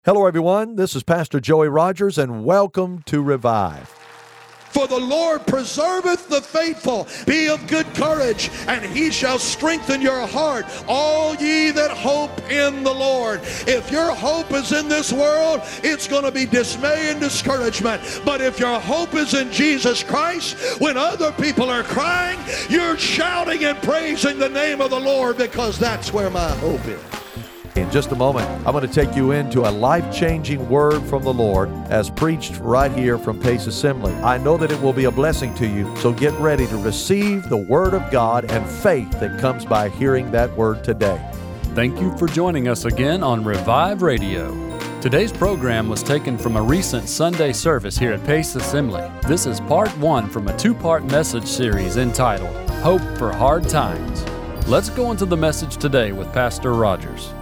Hello, everyone. This is Pastor Joey Rogers, and welcome to Revive. For the Lord preserveth the faithful. Be of good courage, and he shall strengthen your heart, all ye that hope in the Lord. If your hope is in this world, it's going to be dismay and discouragement. But if your hope is in Jesus Christ, when other people are crying, you're shouting and praising the name of the Lord, because that's where my hope is. In just a moment, I'm going to take you into a life-changing word from the Lord as preached right here from Pace Assembly. I know that it will be a blessing to you, so get ready to receive the Word of God and faith that comes by hearing that Word today. Thank you for joining us again on Revive Radio. Today's program was taken from a recent Sunday service here at Pace Assembly. This is part one from a two-part message series entitled, Hope for Hard Times. Let's go into the message today with Pastor Rogers.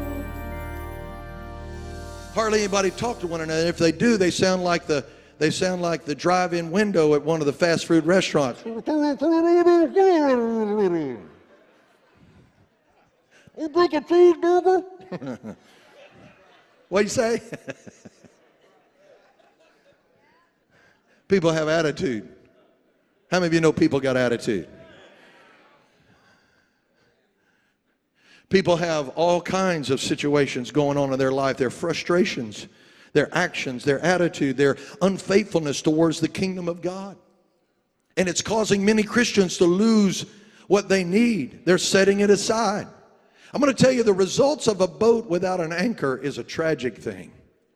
Hardly anybody talk to one another. If they do, they sound like the drive-in window at one of the fast food restaurants. You bring a cheeseburger? What do you say? People have attitude. How many of you know people got attitude? People have all kinds of situations going on in their life, their frustrations, their actions, their attitude, their unfaithfulness towards the kingdom of God. And it's causing many Christians to lose what they need. They're setting it aside. I'm going to tell you, the results of a boat without an anchor is a tragic thing.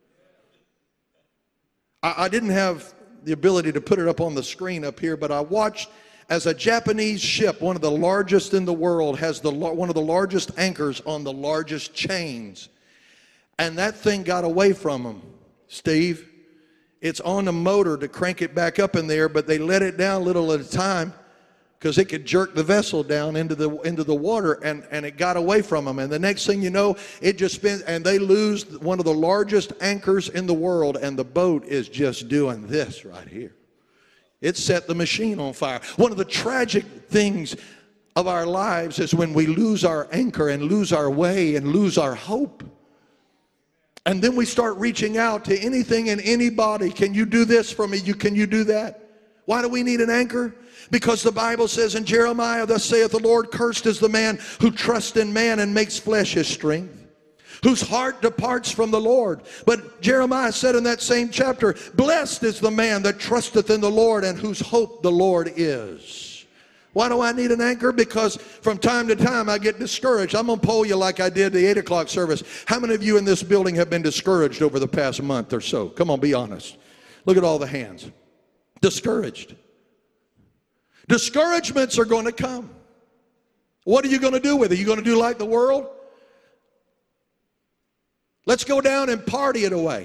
I didn't have the ability to put it up on the screen up here, but I watched as a Japanese ship, one of the largest in the world, has one of the largest anchors on the largest chains. And that thing got away from them, Steve. It's on the motor to crank it back up in there, but they let it down a little at a time because it could jerk the vessel down into the water, and it got away from them. And the next thing you know, it just spins, and they lose one of the largest anchors in the world, and the boat is just doing this right here. It set the machine on fire. One of the tragic things of our lives is when we lose our anchor and lose our way and lose our hope. And then we start reaching out to anything and anybody. Can you do this for me? Can you do that? Why do we need an anchor? Because the Bible says in Jeremiah, thus saith the Lord, cursed is the man who trusts in man and makes flesh his strength, whose heart departs from the Lord. But Jeremiah said in that same chapter, blessed is the man that trusteth in the Lord and whose hope the Lord is. Why do I need an anchor? Because from time to time I get discouraged. I'm going to poll you like I did the 8 o'clock service. How many of you in this building have been discouraged over the past month or so? Come on, be honest. Look at all the hands. Discouraged. Discouragements are going to come. What are you going to do with it? Are you going to do like the world? Let's go down and party it away.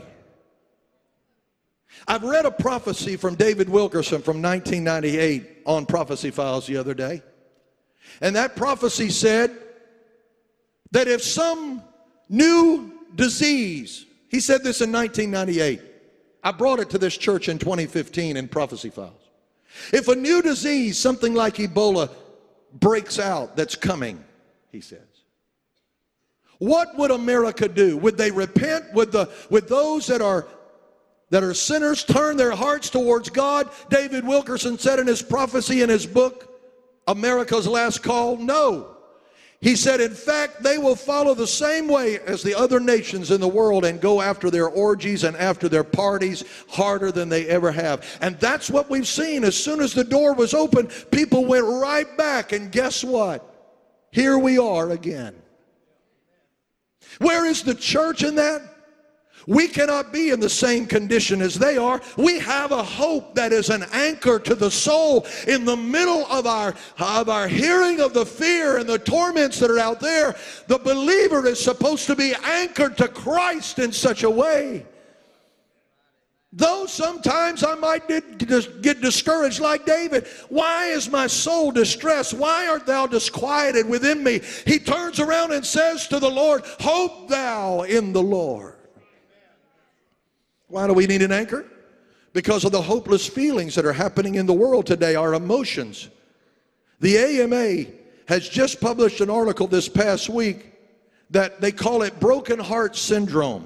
I've read a prophecy from David Wilkerson from 1998 on Prophecy Files the other day. And that prophecy said that if some new disease, he said this in 1998. I brought it to this church in 2015 in Prophecy Files. If a new disease, something like Ebola, breaks out that's coming, he says, what would America do? Would they repent? Would those that are sinners turn their hearts towards God? David Wilkerson said in his prophecy in his book, America's Last Call, no. He said, in fact, they will follow the same way as the other nations in the world and go after their orgies and after their parties harder than they ever have. And that's what we've seen. As soon as the door was open, people went right back. And guess what? Here we are again. Where is the church in that? We cannot be in the same condition as they are. We have a hope that is an anchor to the soul in the middle of our hearing of the fear and the torments that are out there. The believer is supposed to be anchored to Christ in such a way. Though sometimes I might get discouraged like David. Why is my soul distressed? Why art thou disquieted within me? He turns around and says to the Lord, hope thou in the Lord. Why do we need an anchor? Because of the hopeless feelings that are happening in the world today, our emotions. The AMA has just published an article this past week that they call it broken heart syndrome.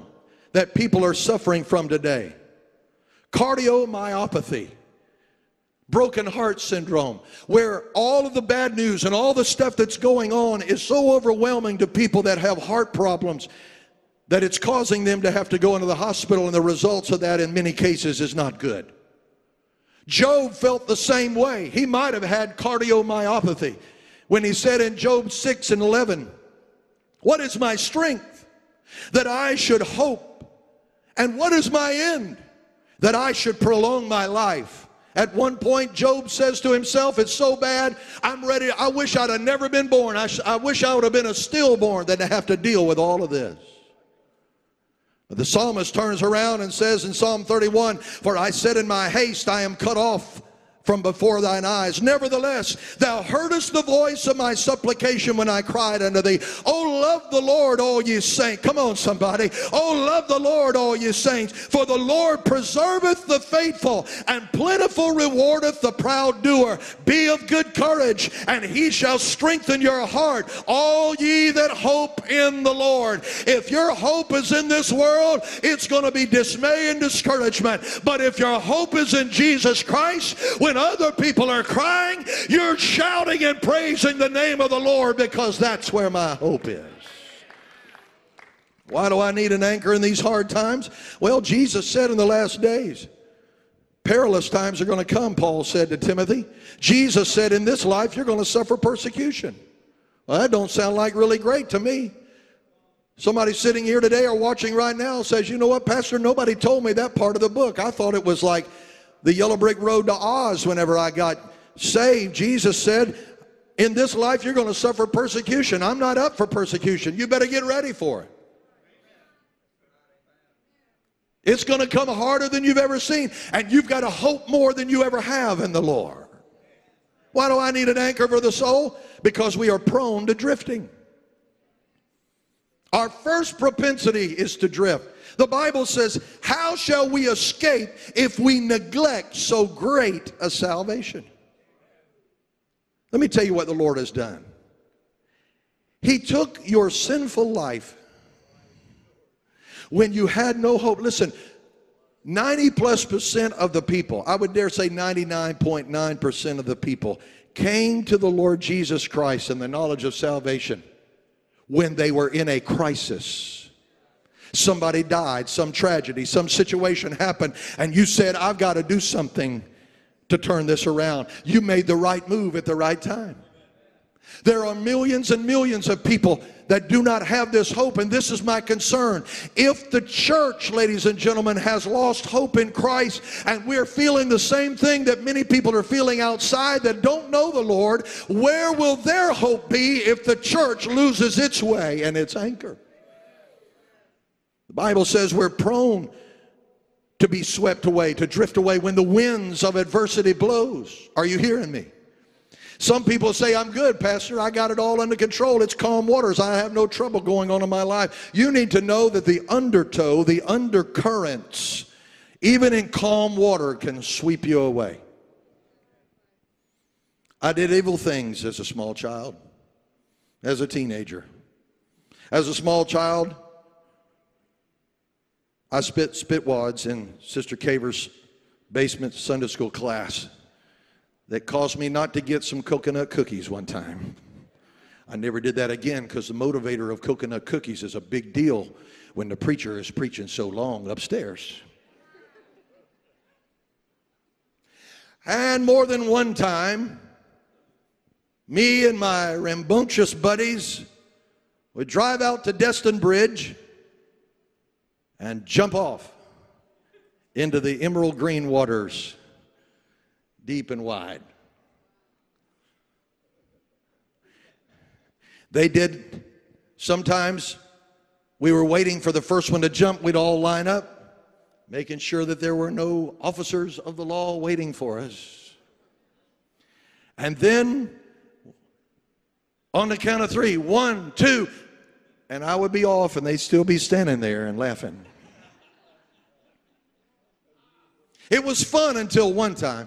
that people are suffering from today. Cardiomyopathy, broken heart syndrome, where all of the bad news and all the stuff that's going on is so overwhelming to people that have heart problems that it's causing them to have to go into the hospital, and the results of that in many cases is not good. Job felt the same way. He might have had cardiomyopathy when he said in Job 6:11, "What is my strength that I should hope? And what is my end that I should prolong my life?" At one point, Job says to himself, "It's so bad, I'm ready. I wish I'd have never been born. I wish I would have been a stillborn than to have to deal with all of this." But the psalmist turns around and says in Psalm 31, "For I said in my haste, I am cut off from before thine eyes. Nevertheless, thou heardest the voice of my supplication when I cried unto thee. Oh, love the Lord, all ye saints." Come on, somebody. "Oh, love the Lord, all ye saints. For the Lord preserveth the faithful, and plentiful rewardeth the proud doer. Be of good courage, and he shall strengthen your heart, all ye that hope in the Lord." If your hope is in this world, it's going to be dismay and discouragement. But if your hope is in Jesus Christ, when other people are crying, you're shouting and praising the name of the Lord, because that's where my hope is. Why do I need an anchor in these hard times? Well, Jesus said in the last days, perilous times are going to come, Paul said to Timothy. Jesus said in this life you're going to suffer persecution. Well, that don't sound like really great to me. Somebody sitting here today or watching right now says, "You know what, Pastor, nobody told me that part of the book. I thought it was like the yellow brick road to Oz whenever I got saved." Jesus said, in this life you're going to suffer persecution. I'm not up for persecution. You better get ready for it. It's going to come harder than you've ever seen, and you've got to hope more than you ever have in the Lord. Why do I need an anchor for the soul? Because we are prone to drifting. Our first propensity is to drift. The Bible says, "How shall we escape if we neglect so great a salvation?" Let me tell you what the Lord has done. He took your sinful life when you had no hope. Listen, 90+% of the people, I would dare say 99.9% of the people, came to the Lord Jesus Christ in the knowledge of salvation when they were in a crisis. Somebody died, some tragedy, some situation happened, and you said, "I've got to do something to turn this around." You made the right move at the right time. There are millions and millions of people that do not have this hope, and this is my concern. If the church, ladies and gentlemen, has lost hope in Christ, and we're feeling the same thing that many people are feeling outside that don't know the Lord, where will their hope be if the church loses its way and its anchor? The Bible says we're prone to be swept away, to drift away when the winds of adversity blows. Are you hearing me? Some people say, "I'm good, Pastor. I got it all under control. It's calm waters. I have no trouble going on in my life." You need to know that the undertow, the undercurrents, even in calm water, can sweep you away. I did evil things as a small child, as a teenager. As a small child, I spit spitwads in Sister Caver's basement Sunday school class that caused me not to get some coconut cookies one time. I never did that again, because the motivator of coconut cookies is a big deal when the preacher is preaching so long upstairs. And more than one time, me and my rambunctious buddies would drive out to Destin Bridge and jump off into the emerald green waters, deep and wide. They did, sometimes we were waiting for the first one to jump, we'd all line up, making sure that there were no officers of the law waiting for us. And then, on the count of 3, 1, 2, and I would be off, and they'd still be standing there and laughing. It was fun until one time.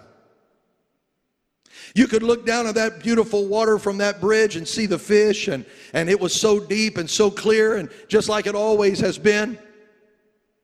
You could look down at that beautiful water from that bridge and see the fish, and it was so deep and so clear, and just like it always has been.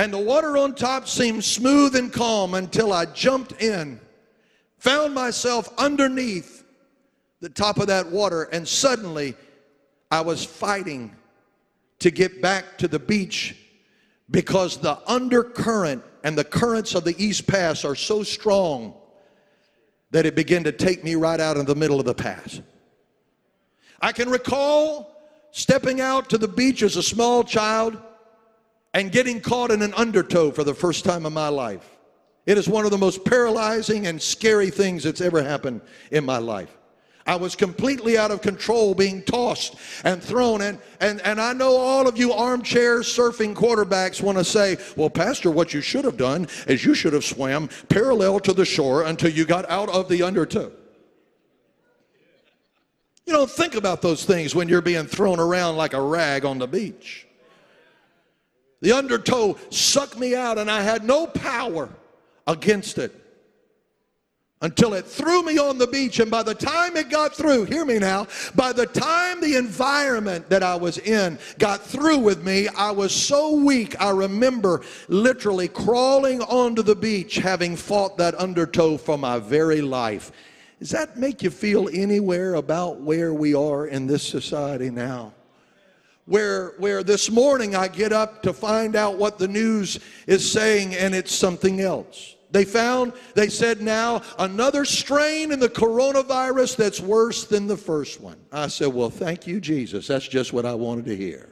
And the water on top seemed smooth and calm until I jumped in, found myself underneath the top of that water, and suddenly I was fighting to get back to the beach because the undercurrent and the currents of the East Pass are so strong that it began to take me right out in the middle of the pass. I can recall stepping out to the beach as a small child and getting caught in an undertow for the first time in my life. It is one of the most paralyzing and scary things that's ever happened in my life. I was completely out of control, being tossed and thrown. And I know all of you armchair surfing quarterbacks want to say, well, Pastor, what you should have done is you should have swam parallel to the shore until you got out of the undertow. You don't think about those things when you're being thrown around like a rag on the beach. The undertow sucked me out, and I had no power against it until it threw me on the beach. And by the time it got through, hear me now, by the time the environment that I was in got through with me, I was so weak, I remember literally crawling onto the beach, having fought that undertow for my very life. Does that make you feel anywhere about where we are in this society now? Where this morning I get up to find out what the news is saying, and it's something else. They said now another strain in the coronavirus that's worse than the first one. I said, well, thank you, Jesus. That's just what I wanted to hear.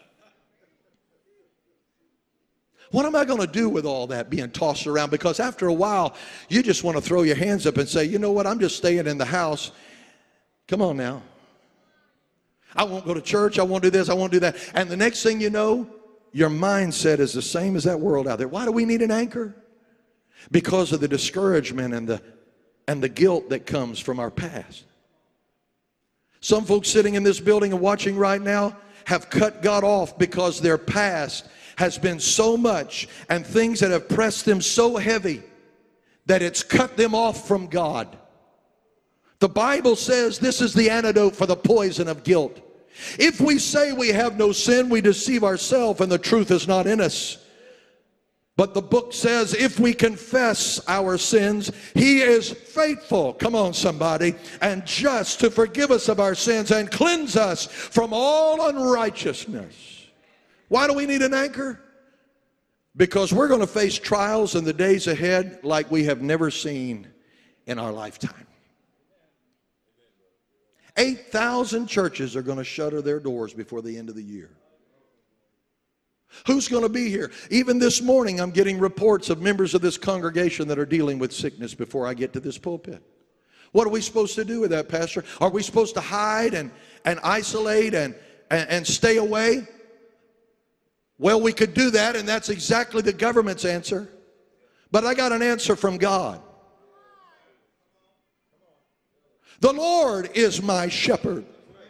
What am I going to do with all that being tossed around? Because after a while, you just want to throw your hands up and say, you know what, I'm just staying in the house. Come on now. I won't go to church. I won't do this. I won't do that. And the next thing you know, your mindset is the same as that world out there. Why do we need an anchor? Because of the discouragement and the guilt that comes from our past. Some folks sitting in this building and watching right now have cut God off because their past has been so much and things that have pressed them so heavy that it's cut them off from God. The Bible says this is the antidote for the poison of guilt. If we say we have no sin, we deceive ourselves and the truth is not in us. But the book says if we confess our sins, He is faithful, come on somebody, and just to forgive us of our sins and cleanse us from all unrighteousness. Why do we need an anchor? Because we're going to face trials in the days ahead like we have never seen in our lifetime. 8,000 churches are going to shutter their doors before the end of the year. Who's going to be here? Even this morning, I'm getting reports of members of this congregation that are dealing with sickness before I get to this pulpit. What are we supposed to do with that, Pastor? Are we supposed to hide and isolate and stay away? Well, we could do that, and that's exactly the government's answer. But I got an answer from God. The Lord is my shepherd.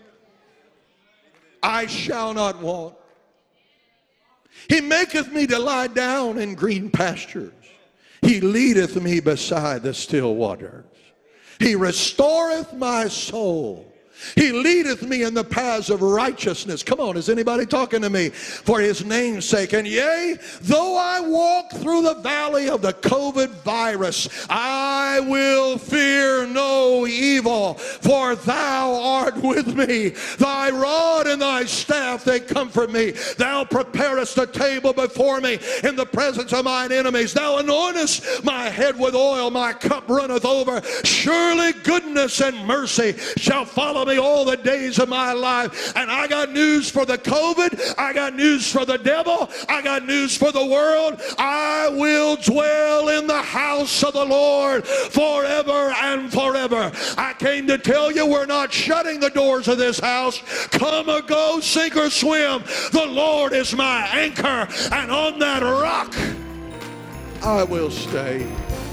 I shall not want. He maketh me to lie down in green pastures. He leadeth me beside the still waters. He restoreth my soul. He leadeth me in the paths of righteousness. Come on, is anybody talking to me? For His name's sake. And yea, though I walk through the valley of the COVID virus, I will fear no evil, for Thou art with me. Thy rod and Thy staff, they comfort me. Thou preparest a table before me in the presence of mine enemies. Thou anointest my head with oil, my cup runneth over. Surely goodness and mercy shall follow me all the days of my life. And I got news for the COVID. I got news for the devil. I got news for the world. I will dwell in the house of the Lord forever and forever. I came to tell you we're not shutting the doors of this house. Come or go, sink or swim. The Lord is my anchor, and on that rock I will stay.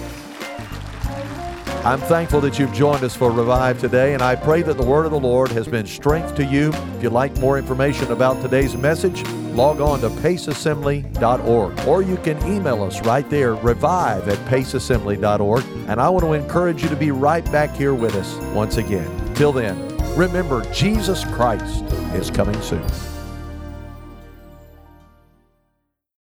I'm thankful that you've joined us for Revive today, and I pray that the word of the Lord has been strength to you. If you'd like more information about today's message, log on to paceassembly.org, or you can email us right there, revive@paceassembly.org, and I want to encourage you to be right back here with us once again. Till then, remember, Jesus Christ is coming soon.